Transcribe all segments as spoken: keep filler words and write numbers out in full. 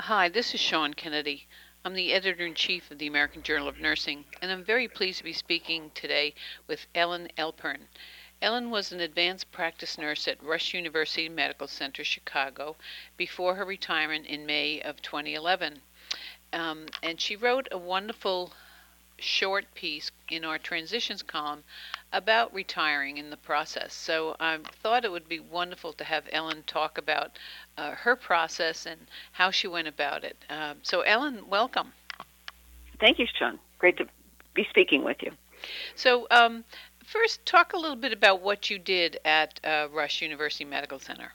Hi, this is Sean Kennedy. I'm the editor-in-chief of the American Journal of Nursing, and I'm very pleased to be speaking today with Ellen Alpern. Ellen was an advanced practice nurse at Rush University Medical Center, Chicago, before her retirement in May of twenty eleven. Um, and she wrote a wonderful short piece in our transitions column about retiring in the process. So I thought it would be wonderful to have Ellen talk about uh, her process and how she went about it. Uh, so Ellen, welcome. Thank you, Sean. Great to be speaking with you. So um, first, talk a little bit about what you did at uh, Rush University Medical Center.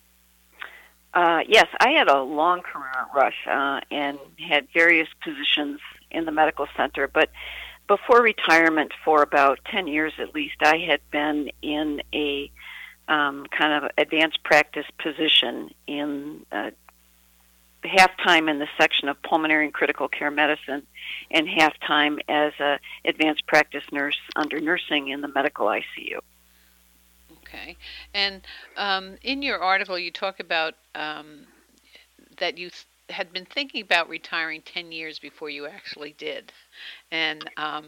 Uh, yes, I had a long career at Rush uh, and had various positions in the medical center, but before retirement for about ten years at least, I had been in a um, kind of advanced practice position in uh, half-time in the section of pulmonary and critical care medicine and half-time as a advanced practice nurse under nursing in the medical I C U. Okay. And um, in your article, you talk about um, that you th- had been thinking about retiring ten years before you actually did. And um,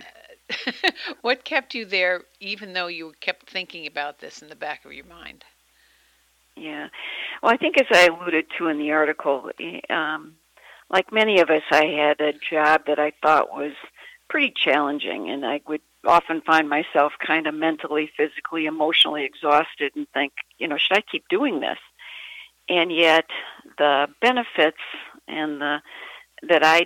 what kept you there, even though you kept thinking about this in the back of your mind? Yeah. Well, I think as I alluded to in the article, um, like many of us, I had a job that I thought was pretty challenging, and I would often find myself kind of mentally, physically, emotionally exhausted and think, you know, should I keep doing this? And yet the benefits and the that I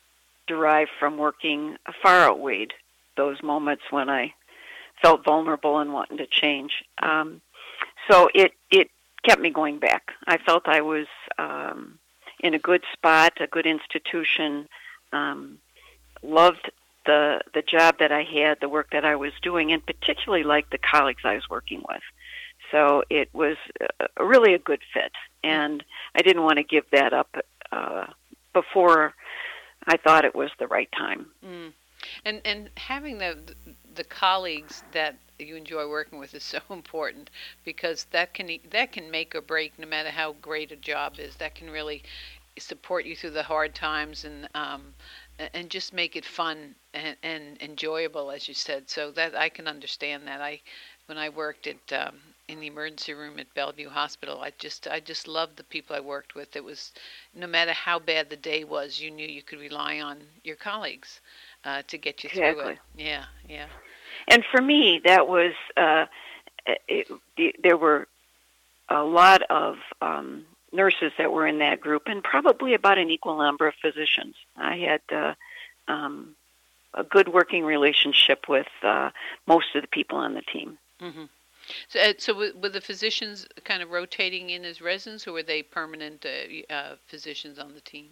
derived from working far outweighed those moments when I felt vulnerable and wanting to change. Um, so it, it kept me going back. I felt I was um, in a good spot, a good institution, um, loved the the job that I had, the work that I was doing, and particularly liked the colleagues I was working with. So it was uh, really a good fit, and I didn't want to give that up uh, before I thought it was the right time. Mm. And and having the the colleagues that you enjoy working with is so important, because that can that can make or break no matter how great a job is. That can really support you through the hard times and um, and just make it fun and, and enjoyable, as you said. So that I can understand that. I when I worked at um, in the emergency room at Bellevue Hospital, I just I just loved the people I worked with. It was no matter how bad the day was, you knew you could rely on your colleagues uh, to get you Exactly. through it. Yeah, yeah. And for me, that was uh, it, it, there were a lot of um, nurses that were in that group, and probably about an equal number of physicians. I had uh, um, a good working relationship with uh, most of the people on the team. Mm-hmm. So, uh, so were, were the physicians kind of rotating in as residents, or were they permanent uh, uh, physicians on the team?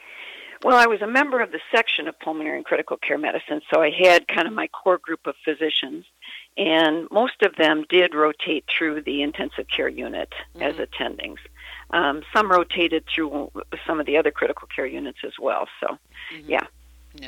Well, I was a member of the section of pulmonary and critical care medicine, so I had kind of my core group of physicians, and most of them did rotate through the intensive care unit mm-hmm. as attendings. Um, some rotated through some of the other critical care units as well. So, mm-hmm. yeah. Yeah.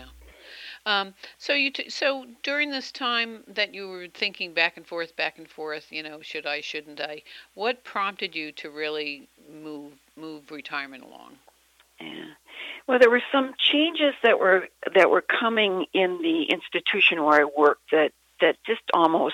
Um, so you t- so during this time that you were thinking back and forth, back and forth, you know, should I, shouldn't I? What prompted you to really move move retirement along? Yeah. Well, there were some changes that were that were coming in the institution where I worked that that just almost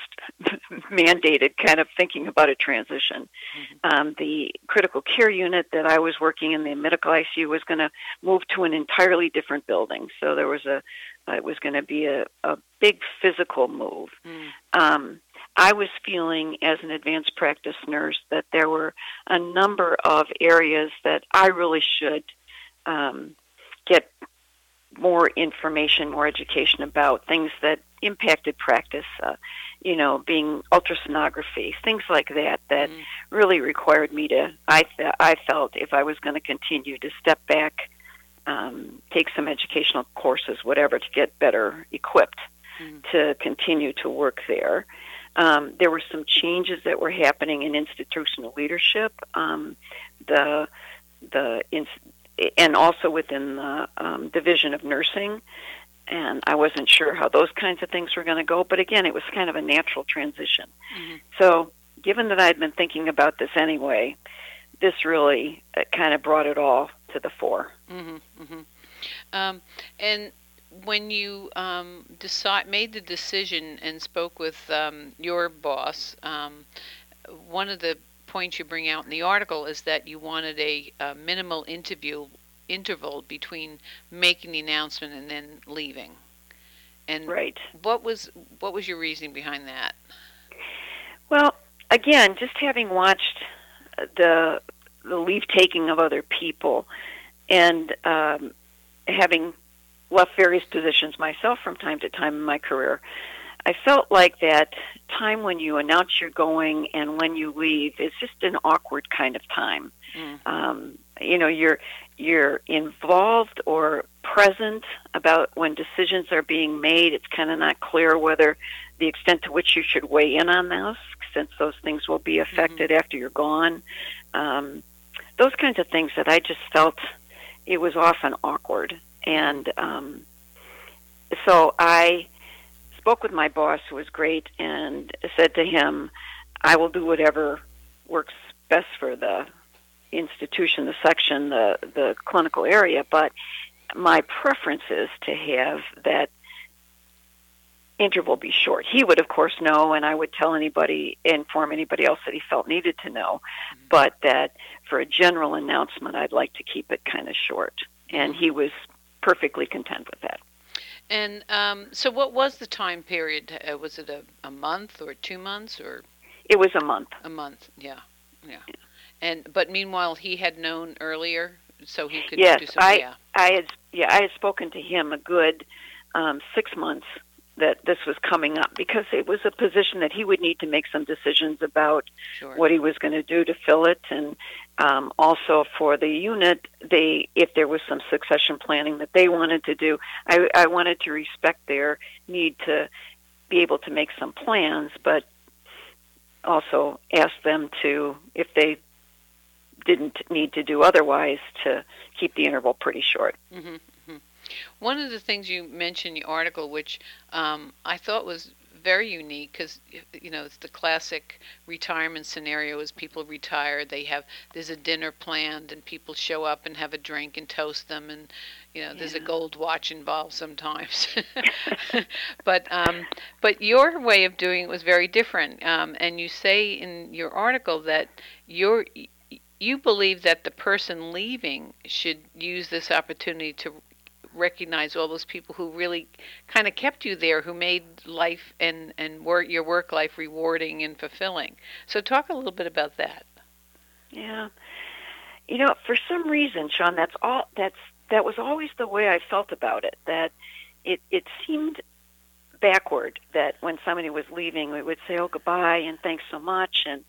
mandated kind of thinking about a transition. Mm-hmm. Um, the critical care unit that I was working in, the medical I C U, was going to move to an entirely different building. So there was a, uh, it was going to be a, a big physical move. Mm. Um, I was feeling as an advanced practice nurse that there were a number of areas that I really should um, get more information, more education about, things that impacted practice, uh, you know, being ultrasonography, things like that, that mm. really required me to, I, th- I felt, if I was going to continue to step back, um, take some educational courses, whatever, to get better equipped mm. to continue to work there. Um, there were some changes that were happening in institutional leadership. Um, the the in, and also within the um, division of nursing, and I wasn't sure how those kinds of things were going to go, but again, it was kind of a natural transition. Mm-hmm. So given that I'd been thinking about this anyway, this really uh, kind of brought it all to the fore. Mm-hmm, mm-hmm. Um, and when you um, decide made the decision and spoke with um, your boss, um, one of the points you bring out in the article is that you wanted a, a minimal interview interval between making the announcement and then leaving. And right. what was what was your reasoning behind that? Well, again, just having watched the the leave taking of other people, and um, having left various positions myself from time to time in my career, I felt like that time when you announce you're going and when you leave is just an awkward kind of time. Mm. Um, you know, you're you're involved or present about when decisions are being made. It's kind of not clear whether the extent to which you should weigh in on those, since those things will be affected mm-hmm. after you're gone. Um, those kinds of things that I just felt it was often awkward. And um, so I spoke with my boss, who was great, and said to him, I will do whatever works best for the institution, the section, the, the clinical area, but my preference is to have that interval be short. He would, of course, know, and I would tell anybody, inform anybody else that he felt needed to know, mm-hmm. but that for a general announcement, I'd like to keep it kind of short. And he was perfectly content with that. And um, so what was the time period? Uh, was it a, a month or two months? or? It was a month. A month, yeah. yeah. yeah. And But meanwhile, he had known earlier, so he could yes, do something. I, yeah, I had, yeah, I had spoken to him a good um, six months that this was coming up, because it was a position that he would need to make some decisions about sure. what he was going to do to fill it, and um, also for the unit, they if there was some succession planning that they wanted to do, I, I wanted to respect their need to be able to make some plans, but also ask them to, if they didn't need to do otherwise, to keep the interval pretty short. Mm-hmm. One of the things you mentioned in your article, which um, I thought was very unique, because you know it's the classic retirement scenario: is people retire, they have there's a dinner planned, and people show up and have a drink and toast them, and you know yeah. there's a gold watch involved sometimes. but um, but your way of doing it was very different, um, and you say in your article that your you believe that the person leaving should use this opportunity to recognize all those people who really kind of kept you there, who made life and and work your work life rewarding and fulfilling. So talk a little bit about that. Yeah, you know, for some reason, Sean, that's all. That's that was always the way I felt about it. That it it seemed backward that when somebody was leaving, we would say, "Oh, goodbye," and thanks so much. And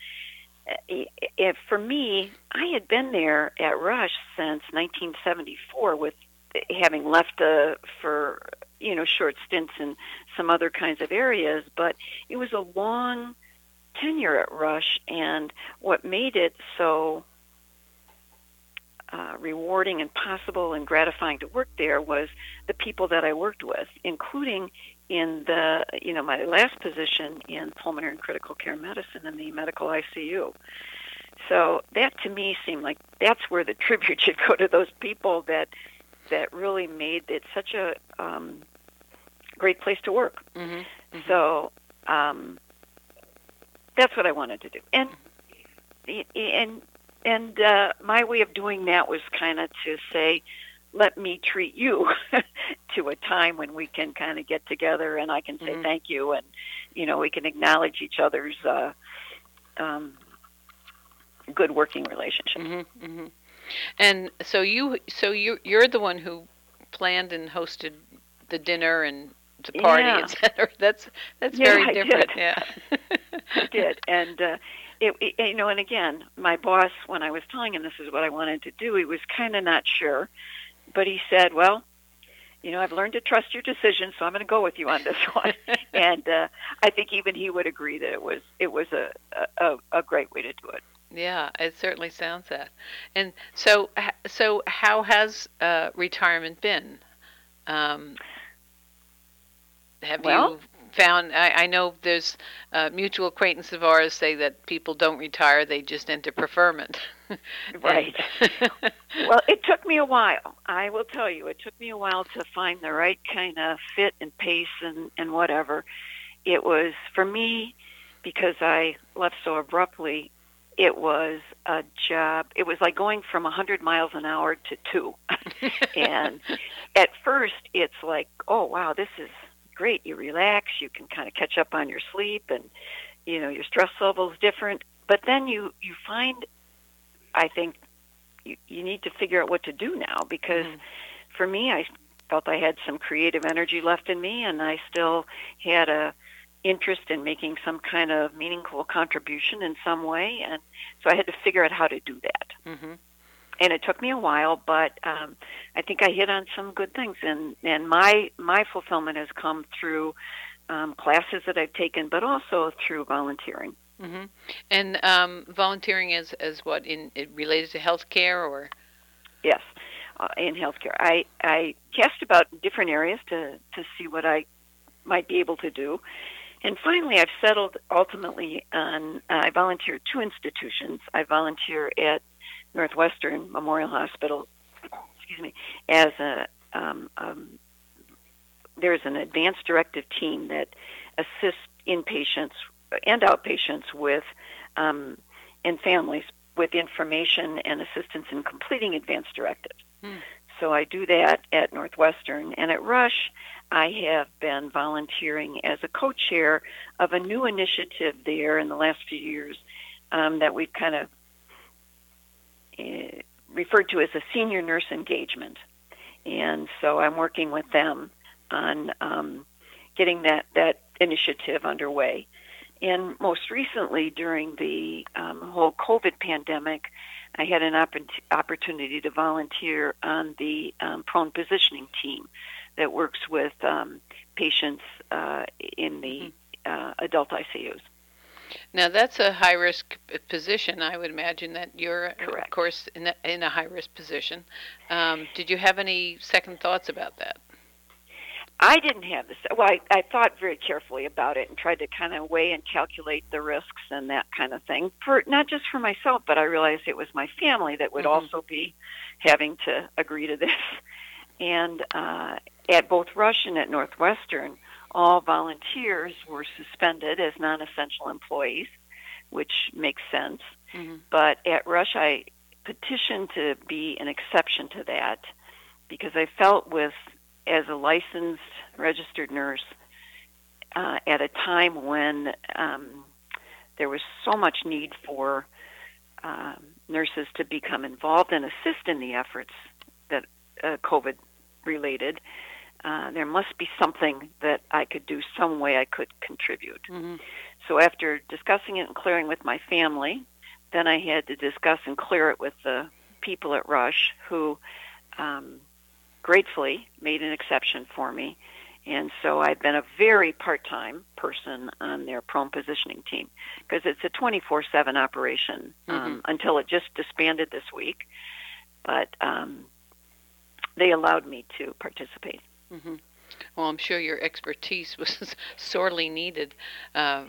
if for me, I had been there at Rush since nineteen seventy-four, with having left uh, for, you know, short stints in some other kinds of areas, but it was a long tenure at Rush, and what made it so uh, rewarding and possible and gratifying to work there was the people that I worked with, including in the, you know, my last position in pulmonary and critical care medicine in the medical I C U. So that to me seemed like that's where the tribute should go, to those people that that really made it such a um, great place to work. Mm-hmm. Mm-hmm. So um, that's what I wanted to do, and and and uh, my way of doing that was kind of to say, let me treat you to a time when we can kind of get together, and I can say mm-hmm. thank you, and you know we can acknowledge each other's uh, um, good working relationship. Mm-hmm. Mm-hmm. And so you, so you, you're the one who planned and hosted the dinner and the party, yeah. et cetera. That's that's yeah, very I different. Did. Yeah, I did. And uh, it, it, you know, and again, my boss, when I was telling him this is what I wanted to do, he was kind of not sure, but he said, "Well, you know, I've learned to trust your decision, so I'm going to go with you on this one." And uh, I think even he would agree that it was it was a a, a great way to do it. Yeah, it certainly sounds that. And so, so how has uh, retirement been? Um, have well, you found, I, I know there's uh, mutual acquaintance of ours say that people don't retire, they just enter preferment. Right. Well, it took me a while. I will tell you, it took me a while to find the right kind of fit and pace and, and whatever. It was, for me, because I left so abruptly, it was a job. It was like going from one hundred miles an hour to two. And at first, it's like, oh, wow, this is great. You relax. You can kind of catch up on your sleep, and, you know, your stress level is different. But then you, you find, I think, you, you need to figure out what to do now, because mm. for me, I felt I had some creative energy left in me, and I still had a interest in making some kind of meaningful contribution in some way, and so I had to figure out how to do that. Mm-hmm. And it took me a while, but um, I think I hit on some good things, and, and my my fulfillment has come through um, classes that I've taken, but also through volunteering. Mm-hmm. And um, volunteering as as what, in it related to healthcare, or? Yes, uh, in healthcare. I I cast about different areas to to see what I might be able to do. And finally, I've settled ultimately on, uh, I volunteer at two institutions. I volunteer at Northwestern Memorial Hospital, excuse me, as a, um, um, there's an advanced directive team that assists inpatients and outpatients with, um, and families with information and assistance in completing advanced directives. Hmm. So I do that at Northwestern. And at Rush, I have been volunteering as a co-chair of a new initiative there in the last few years um, that we've kind of uh, referred to as a senior nurse engagement. And so I'm working with them on um, getting that, that initiative underway. And most recently, during the um, whole COVID pandemic, I had an opp- opportunity to volunteer on the um, prone positioning team that works with um, patients uh, in the uh, adult I C Us. Now, that's a high-risk position. I would imagine that you're, Correct. of course, in a, in a high-risk position. Um, did you have any second thoughts about that? I didn't have this. Well, I, I thought very carefully about it and tried to kind of weigh and calculate the risks and that kind of thing, for not just for myself, but I realized it was my family that would mm-hmm. also be having to agree to this. And uh, at both Rush and at Northwestern, all volunteers were suspended as non-essential employees, which makes sense. Mm-hmm. But at Rush, I petitioned to be an exception to that because I felt with, as a licensed registered nurse, uh, at a time when um, there was so much need for uh, nurses to become involved and assist in the efforts that uh, COVID related, uh, there must be something that I could do, some way I could contribute. Mm-hmm. So after discussing it and clearing with my family, then I had to discuss and clear it with the people at Rush, who um, gratefully made an exception for me. And so I've been a very part-time person on their prone positioning team because it's a twenty-four seven operation um, mm-hmm. until it just disbanded this week. But um, they allowed me to participate. Mm-hmm. Well, I'm sure your expertise was sorely needed uh,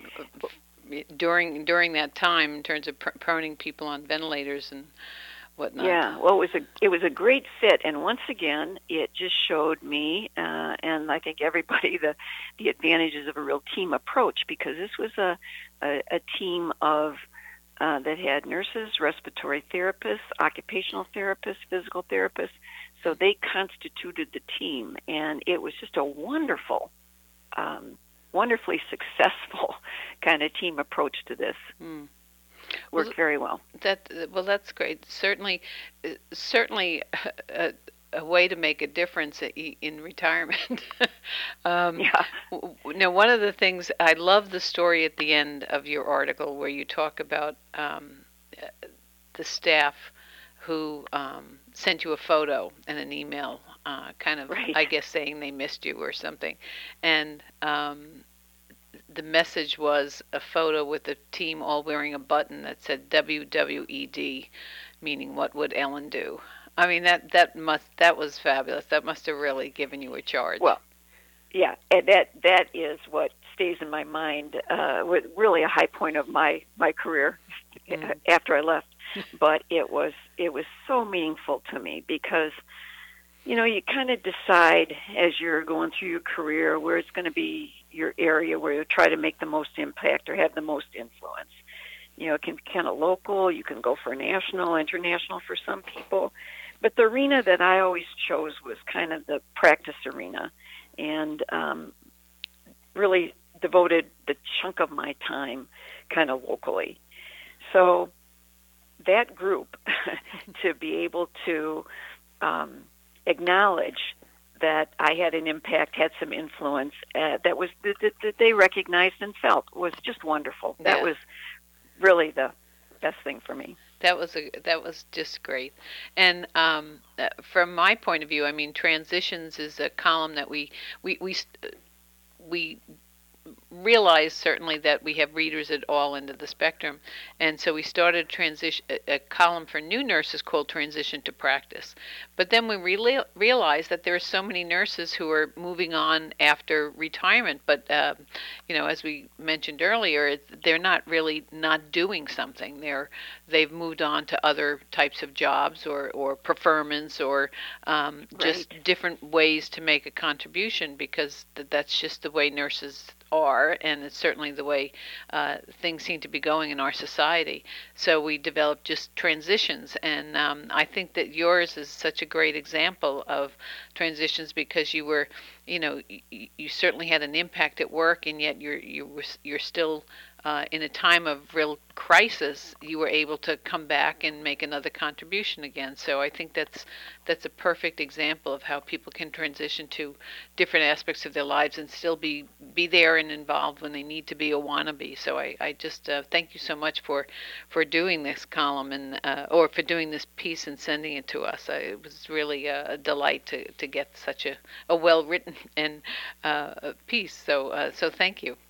during during that time in terms of pr- proning people on ventilators and whatnot. Yeah, well, it was a it was a great fit, and once again, it just showed me, uh, and I think everybody, the the advantages of a real team approach, because this was a a, a team of uh, that had nurses, respiratory therapists, occupational therapists, physical therapists. So they constituted the team, and it was just a wonderful, um, wonderfully successful kind of team approach to this. Mm. Worked well, very well. That well, that's great. Certainly, certainly a, a way to make a difference in retirement. um, yeah. Now, one of the things, I love the story at the end of your article where you talk about um, the staff who um, sent you a photo and an email, uh, kind of, right. I guess, saying they missed you or something, and um, the message was a photo with the team all wearing a button that said W W E D, meaning what would Ellen do? I mean, that that must that was fabulous. That must have really given you a charge. Well, yeah, and that that is what stays in my mind. Uh, was really a high point of my my career mm. after I left. But it was it was so meaningful to me because, you know, you kind of decide as you're going through your career where it's going to be your area where you try to make the most impact or have the most influence. You know, it can be kind of local. You can go for national, international for some people. But the arena that I always chose was kind of the practice arena, and um, really devoted the chunk of my time kind of locally. So that group, to be able to um, acknowledge that I had an impact, had some influence, uh, that was that, that they recognized and felt was just wonderful. That yeah. was really the best thing for me. That was a that was just great. And um, from my point of view, I mean, Transitions is a column that we we we we realize certainly that we have readers at all end of the spectrum, and so we started transition a, a column for new nurses called Transition to Practice. But then we really realized that there are so many nurses who are moving on after retirement, but uh, you know, as we mentioned earlier, they're not really not doing something. They're they've moved on to other types of jobs or or preferments or um, just right. different ways to make a contribution, because th- that's just the way nurses are, and it's certainly the way uh, things seem to be going in our society. So we developed just transitions, and um, I think that yours is such a great example of transitions because you were, you know, you, you certainly had an impact at work, and yet you're you were you're still uh, in a time of real crisis. You were able to come back and make another contribution again. So I think that's that's a perfect example of how people can transition to different aspects of their lives and still be be there and involved when they need to be or want to be. So I, I just uh, thank you so much for for doing this column and uh, or for doing this piece and sending it to us. I, it was really a, a delight to, to get such a, a well written and uh, piece. So uh, so thank you.